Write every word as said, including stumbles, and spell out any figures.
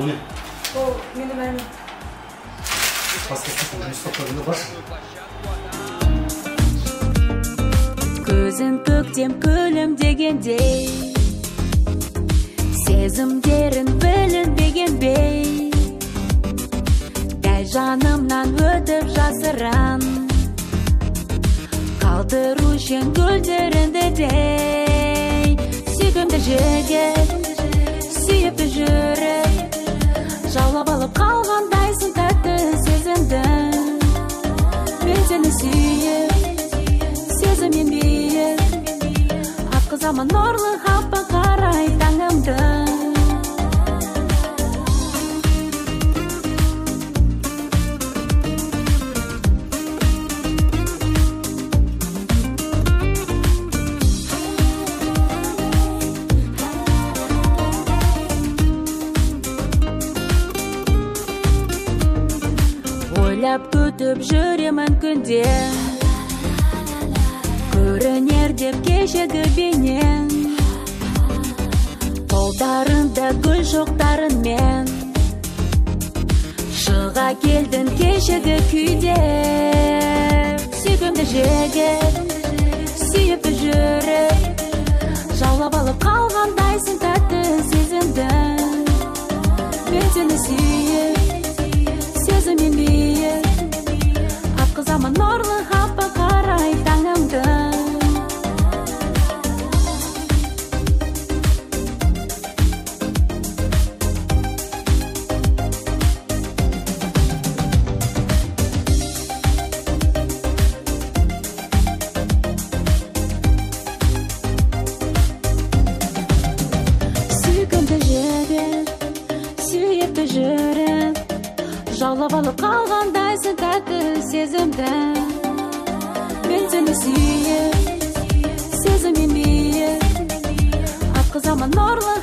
Бұл не? Ол мені бәрін. Басқа сіздің жұмыс тоқтағында барсың? Көзін көктем күлімдегендей, сезімдерін білінбегенбей, дәл жанымнан өтіп жасыран, қалдыру үшін гүлдерінді дей. Сүйкімді жігіт, сүйіпті жүріп, жаулап алып қалғандайсың тәтті сезімді. Мен сені сүйіп, сезіммен бейіп, атқызамын нұрлы хаппа қарай таңымды. Ойлап күтіп жүремін күнде, көрінер деп кешегі бейнең, қолдарында гүл шоқтарынмен, шыға келдің кешегі күйде. Сүйкімді жігіт, сүйіпті жүріп, жаулап алып қалғандайсың тәтті сезімді. Мен сені сүйіп, сезіммен бейіп, атқызамын нұрлы хаппа қарай таңымды. Сүйкімді жігіт, сүйіпті жүріп, жаулап алып қалғандайсың тәтті сезімді. Мен сені сүйіп, сезіммен бейіп, атқызамын нұрлы